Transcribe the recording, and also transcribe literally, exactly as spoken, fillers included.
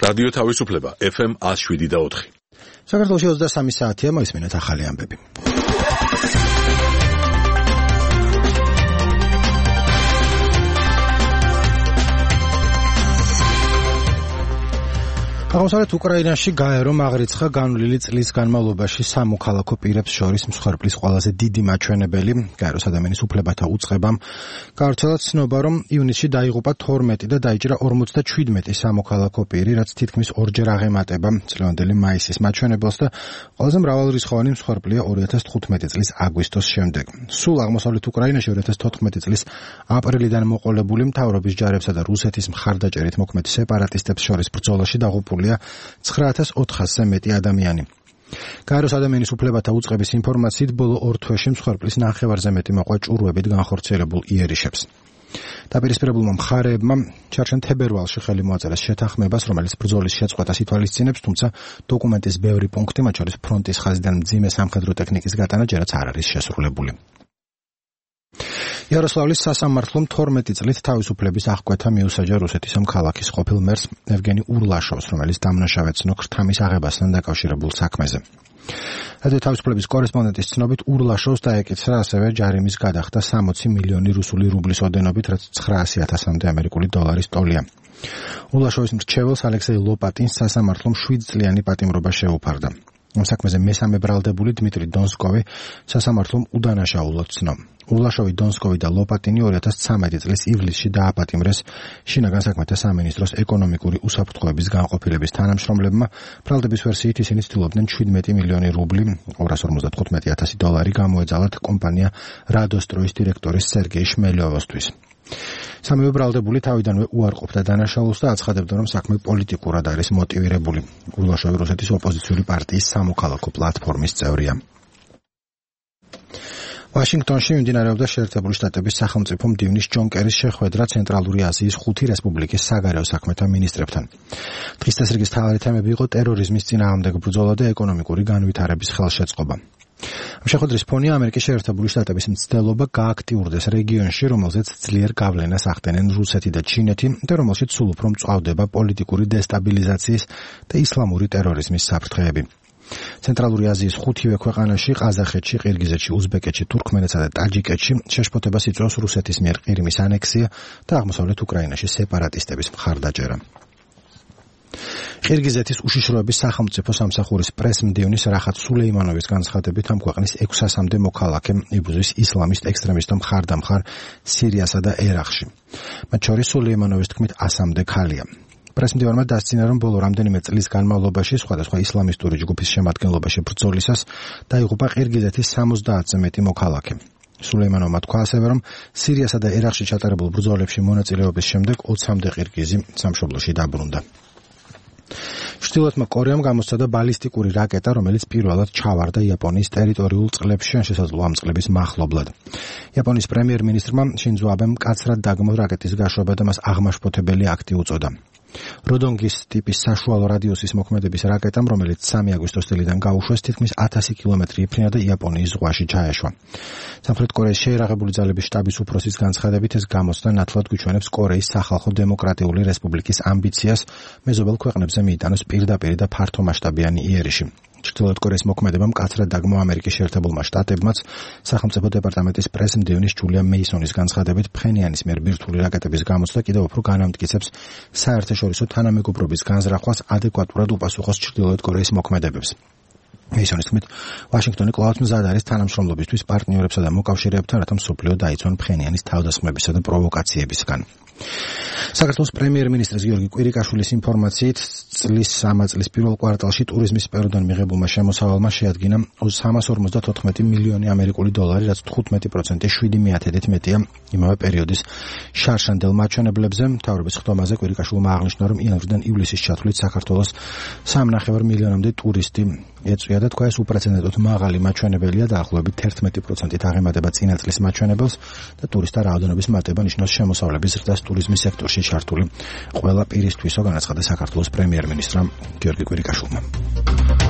რადიო თავისუფლება ეფ ემ one oh seven და four. საქართველოში ოცდასამი საათია, მოისმინეთ ახალი ამბები. აღმოსავლეთ უკრაინაში გაერო აღრიცხა განვლილი წლის განმავლობაში სამოქალაქო პირებს შორის მსხვერპლის ყველაზე დიდი მაჩვენებელი გაეროს ადამიანის უფლებათა უწყებამ გავრცელა ცნობა, რომ ივნისში დაიღუპა თორმეტი და დაიჭრა ორმოცდაჩვიდმეტი სამოქალაქო პირი, რაც თითქმის ორჯერ აღემატება წლევანდელი მაისის მაჩვენებელს და ყველაზე მრავალრიცხოვანი მსხვერპლია ორი ათას თხუთმეტი წლის აგვისტოს შემდეგ. სულ აღმოსავლეთ უკრაინაში ორი ათას თოთხმეტი წლის აპრილიდან მოყოლებული მთავრობის ჯარებსა და რუსეთის მხარდაჭერით მოქმედ სეპარატისტებს შორის ბრძოლაში დაღუპული ცხრა ათას ოთხასზე მეტი ადამიანი. გაეროს ადამიანის უფლებათა უწყების ინფორმაციით ბოლო ორ თვეში მსხვერპლის ნახევარზე მეტი მოყვა ჭურვებით განხორციელებულ იერიშებს. დაპირისპირებულმა მხარეებმა ჩარჩენ თებერვალში ხელი მოაწერეს შეთანხმებას, რომელიც ბრძოლის შეწყვეტას ითვალისწინებს, თუმცა დოკუმენტის ბევრი პუნქტი, მათ შორის ფრონტის ხაზიდან მძიმე სამხედრო ტექნიკის გატანა ჯერაც არ არის შესრულებული. იაროსლავლის სასამართლომ თორმეტი წლით თავისუფლების აღკვეთა მიუსაჯა რუსეთის ქალაქის ყოფილ მერს ევგენი ურლაშოვს, რომელიც დამნაშავე ცნო ქრთამის აღებასთან დაკავშირებულ საქმეზე. რადიო თავისუფლების კორესპონდენტის ცნობით, ურლაშოვს დაეკითხა ასევე ჯარიმის გადახდა სამოცი მილიონი რუსული რუბლის ოდენობით, რაც ცხრაასი ათასამდე ამერიკული დოლარის ტოლია. ურლაშოვის მრჩეველს ალექსეი ლოპატინს სასამართლომ შვიდ წლიანი პატიმრობა შეუფარდა. ამ საქმეზე მესამე ბრალდებული დმიტრი დონსკოვი სასამართლომ უდანაშაულოდ ცნო. ურლაშოვი, დონსკოვი და ლოპატინი ორი ათას ცხრამეტი წლის ივლისში დააპატიმრეს შინაგან საქმეთა სამინისტროს ეკონომიკური უსაფრთხოების განყოფილების თანამშრომლებმა. ბრალდების ვერსიით ისინი ცდილობდნენ შვიდმეტი მილიონი რუბლი, ორას ორმოცდათხუთმეტი ათასი დოლარი გამოეძალათ კომპანია რადოსტროის დირექტორის სერგეი შმელიოვოსთვის. სამივე ბრალდებული თავიდანვე უარყოფდა დანაშაულს და აცხადებდა, რომ საქმე პოლიტიკურად არის მოტივირებული. ურლაშოვი რუსეთის ოპოზიციური პარტიის სამოქალაქო პლატფორმის წევრია. ვაშინგტონში მიმდინარეობდა შეერთებული შტატების სახელმწიფო მდივნის ჯონ კერის შეხვედრა ცენტრალური აზიის ხუთი რესპუბლიკის საგარეო საქმეთა მინისტრებთან. დღის წესრიგის მთავარი თემები იყო ტერორიზმის წინააღმდეგ ბრძოლა და ეკონომიკური განვითარების ხელშეწყობა. ამ შეხვედრის ფონია ამერიკის შეერთებული შტატების მცდელობა გააქტიურდეს რეგიონში, რომელზეც ძლიერ გავლენას ახდენენ რუსეთი და ჩინეთი და რომელშიც სულ უფრო მწვავდება პოლიტიკური დესტაბილიზაციის და ისლამური ტერორიზმის საფრთხეები. ცენტრალური აზიის ხუთივე ქვეყანაში, ყაზახეთში, ყირგიზეთში, უზბეკეთში, თურქმენეთსა და ტაჯიკეთში შეშფოთებას იწვევს რუსეთის მიერ ყირიმის ანექსია და აღმოსავლეთ უკრაინაში სეპარატისტების მხარდაჭერა. ყირგიზეთის უშიშროების სახელმწიფო სამსახურის პრესმდივნის რახატ სულეიმანოვის განცხადებით, ამ ქვეყნის ექვსასამდე მოქალაქე იბრძვის ისლამისტ ექსტრემისტთა მხარდამხარ სირიასა და ერაყში. მათ შორის სულეიმანოვის თქმით ასამდე ქალია. პრესმდივანმა დასცინა, რომ ბოლო რამდენიმე წლის განმავლობაში სხვადასხვა ისლამისტური ჯგუფის შემადგენლობაში ბრძოლისას დაიღუპა ყირგიზეთის სამოცდაათზე მეტი მოქალაქე. სულეიმანოვმა თქვა ასევე, რომ სირიასა და ერაყში ჩატარებულ ბრძოლებში მონაწილეობის შემდეგ ოცამდე ყირგიზი სამშობლოში დაბრუნდა. ჩრდილოეთმა კორეამ გამოსცადა ბალისტიკური რაკეტა, რომელიც პირველად ჩავარდა იაპონიის ტერიტორიულ წყლებში, ან შესაძლოა ამ წყლების მახლობლად. იაპონიის პრემიერ-მინისტრმა შინძო აბემ მკაცრად დაგმო რაკეტის გაშვება და მას აღმაშფოთებელი აქტი უწოდა. როდონგის ტიპის საშუალო რადიუსის მოქმედების რაკეტამ, რომელიც სამი აგვისტოს წლიდან გაუშვეს, თითქმის ათასი კილომეტრი იფრინა და იაპონიის ზღვაში ჩაეშვა. სამხრეთ კორეის შეერაღებული ძალების შტაბის უფროსის განცხადებით, ეს გამოცდა ნათლად გვიჩვენებს კორეის სახალხო დემოკრატიული რესპუბლიკის ამბიციას მეზობელ ქვეყნებზე მიიტანოს პირდაპირ და ფართომასშტაბიანი იერიში. ჩრდილოეთ კორეის მოქმედება მკაცრად დაგმო ამერიკის შეერთებულმა შტატებმაც. სახელმწიფო დეპარტამენტის პრესმდივნის ჯულია მეისონის განცხადებით, ფხენიანის მიერ ბირთვული რაკეტების გამოცდა კიდევ უფრო განამტკიცებს საერთაშორისო თანამეგობრობის განზრახვას ადეკვატურად უპასუხოს ჩრდილოეთ კორეის მოქმედებებს. მეისონის თქმით, ვაშინგტონი კვლავ მზად არის თანამშრომლობისთვის პარტნიორებსა და მოკავშირეებთან, რათა მსოფლიო დაიცვან ფხენიანის თავდასხმებისა და პროვოკაციებისგან. საქართველოს პრემიერ-მინისტრის გიორგი კვირიკაშვილის ინფორმაციით, წლის სამა წლის პირველ კვარტალში ტურიზმის სფეროდან მიღებულმა შემოსავალმა შეადგინა სამას ორმოცდათოთხმეტი მილიონი ამერიკული დოლარი, რაც თხუთმეტი პროცენტი შვიდი მიათედით მეტია იმავე პერიოდის შარშანდელ მაჩვენებლებზე. მთავრობის ხდომაზე კვირიკაშვილმა აღნიშნა, რომ იანვრიდან ივლისის ჩათვლით საქართველოს სამნახევარ მილიონამდე ტურისტი ეწვია და თქვა, ეს უპრეცედენტოდ მაღალი მაჩვენებელია, დაახლოებით ერთმეტი პროცენტით აღემატება წინა წლის მაჩვენებელს და ტურისტთა რაოდენობის მატება ნიშნავს შემოსავლების ზრდას ტურიზმის სექტორში ჩართული ყველა პირისთვისო, განაცხადა საქართველოს პრემიერ-მინისტრმა გიორგი კვირიკაშვილმა.